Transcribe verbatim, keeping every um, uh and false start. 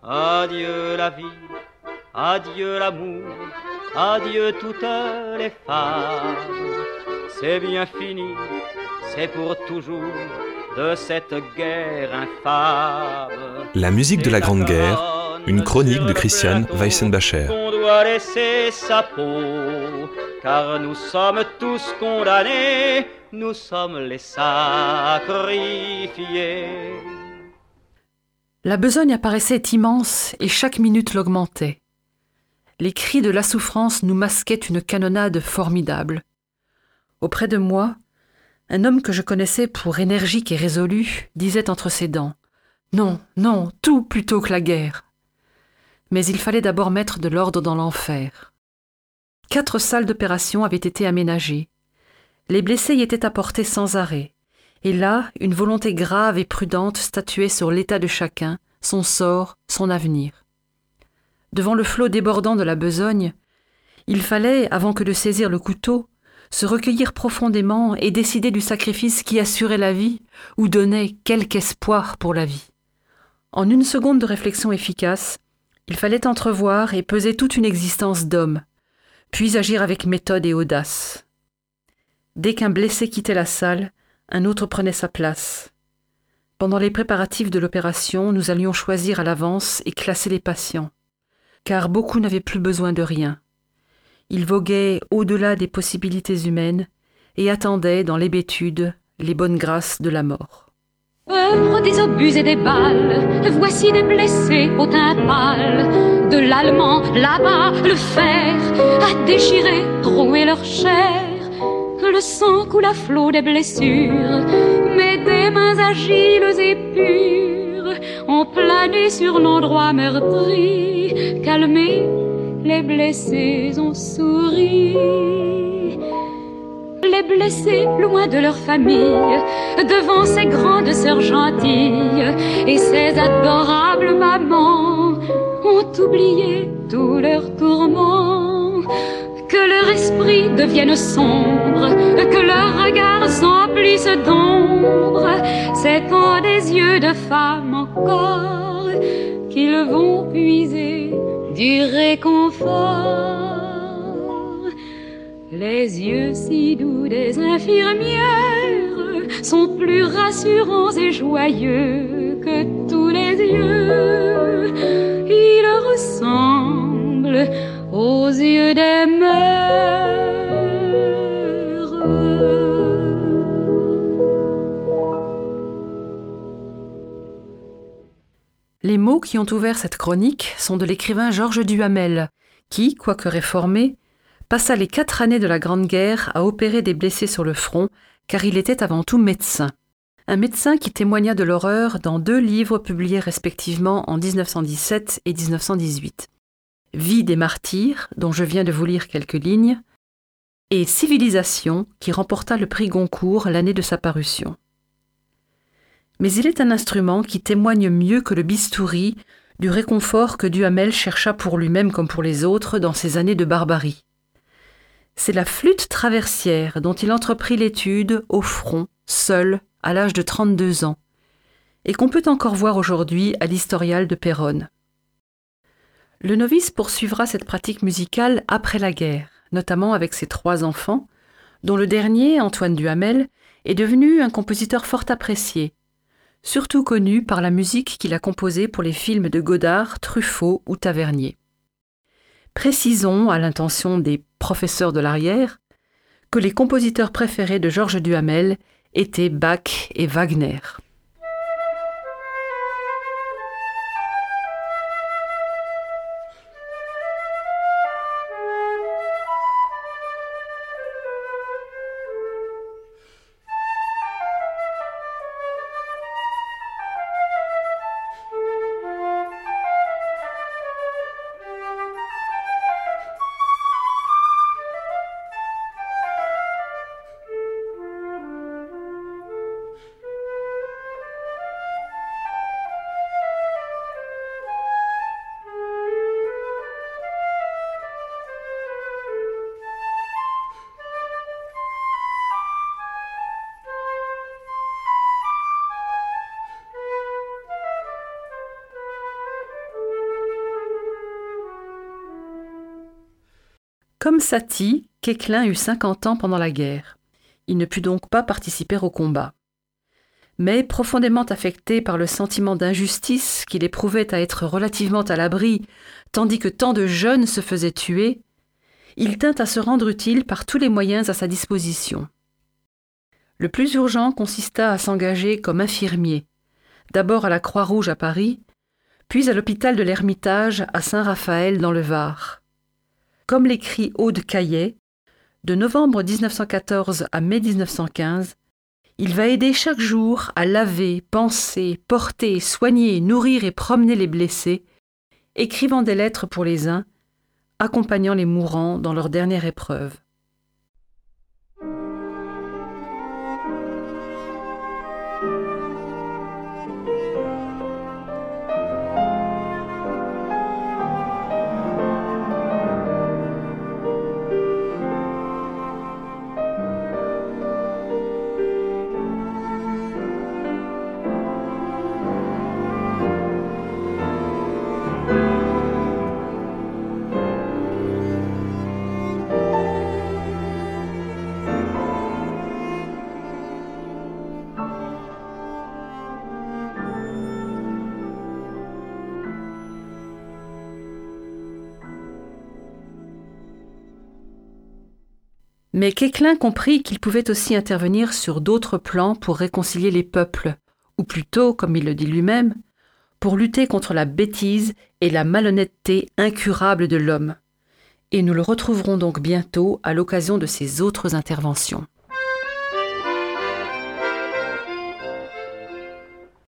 Adieu la vie, adieu l'amour, adieu toutes les femmes. C'est bien fini, c'est pour toujours de cette guerre infâme. La musique de la Grande Guerre, une chronique de Christian Weissenbacher. On doit laisser sa peau, car nous sommes tous condamnés, nous sommes les sacrifiés. La besogne apparaissait immense et chaque minute l'augmentait. Les cris de la souffrance nous masquaient une canonnade formidable. Auprès de moi, un homme que je connaissais pour énergique et résolu disait entre ses dents « Non, non, tout plutôt que la guerre !» Mais il fallait d'abord mettre de l'ordre dans l'enfer. Quatre salles d'opération avaient été aménagées. Les blessés y étaient apportés sans arrêt. Et là, une volonté grave et prudente statuait sur l'état de chacun, son sort, son avenir. Devant le flot débordant de la besogne, il fallait, avant que de saisir le couteau, se recueillir profondément et décider du sacrifice qui assurait la vie ou donnait quelque espoir pour la vie. En une seconde de réflexion efficace, il fallait entrevoir et peser toute une existence d'homme, puis agir avec méthode et audace. Dès qu'un blessé quittait la salle, un autre prenait sa place. Pendant les préparatifs de l'opération, nous allions choisir à l'avance et classer les patients, car beaucoup n'avaient plus besoin de rien. Ils voguaient au-delà des possibilités humaines et attendaient dans l'hébétude les bonnes grâces de la mort. Œuvre des obus et des balles, voici des blessés au teint pâle. De l'allemand, là-bas, le fer a déchiré, troué leur chair. Le sang coule à flot des blessures, mais des mains agiles et pures ont plané sur l'endroit meurtri. Calmés, les blessés ont souri. Les blessés, loin de leur famille, devant ces grandes sœurs gentilles et ces adorables mamans, ont oublié tous leurs tourments. Que leur esprit devienne sombre, que leur regard s'emplisse d'ombre, c'est en des yeux de femmes encore qu'ils vont puiser du réconfort. Les yeux si doux des infirmières sont plus rassurants et joyeux que tous les yeux. Ils ressemblent aux yeux des mères. Les mots qui ont ouvert cette chronique sont de l'écrivain Georges Duhamel, qui, quoique réformé, passa les quatre années de la Grande Guerre à opérer des blessés sur le front, car il était avant tout médecin. Un médecin qui témoigna de l'horreur dans deux livres publiés respectivement en dix-neuf cent dix-sept et dix-neuf cent dix-huit. Vie des martyrs, dont je viens de vous lire quelques lignes, et Civilisation, qui remporta le prix Goncourt l'année de sa parution. Mais il est un instrument qui témoigne mieux que le bistouri du réconfort que Duhamel chercha pour lui-même comme pour les autres dans ces années de barbarie. C'est la flûte traversière dont il entreprit l'étude au front, seul, à l'âge de trente-deux ans, et qu'on peut encore voir aujourd'hui à l'Historial de Péronne. Le novice poursuivra cette pratique musicale après la guerre, notamment avec ses trois enfants, dont le dernier, Antoine Duhamel, est devenu un compositeur fort apprécié, surtout connu par la musique qu'il a composée pour les films de Godard, Truffaut ou Tavernier. Précisons, à l'intention des professeurs de l'arrière, que les compositeurs préférés de Georges Duhamel étaient Bach et Wagner. Comme Satie, Quéclin eut cinquante ans pendant la guerre. Il ne put donc pas participer au combat. Mais profondément affecté par le sentiment d'injustice qu'il éprouvait à être relativement à l'abri, tandis que tant de jeunes se faisaient tuer, il tint à se rendre utile par tous les moyens à sa disposition. Le plus urgent consista à s'engager comme infirmier, d'abord à la Croix-Rouge à Paris, puis à l'hôpital de l'Ermitage à Saint-Raphaël dans le Var. Comme l'écrit Aude Caillet, de novembre dix-neuf cent quatorze à mai dix-neuf cent quinze, il va aider chaque jour à laver, panser, porter, soigner, nourrir et promener les blessés, écrivant des lettres pour les uns, accompagnant les mourants dans leur dernière épreuve. Mais Quéclin comprit qu'il pouvait aussi intervenir sur d'autres plans pour réconcilier les peuples, ou plutôt, comme il le dit lui-même, pour lutter contre la bêtise et la malhonnêteté incurable de l'homme. Et nous le retrouverons donc bientôt à l'occasion de ses autres interventions.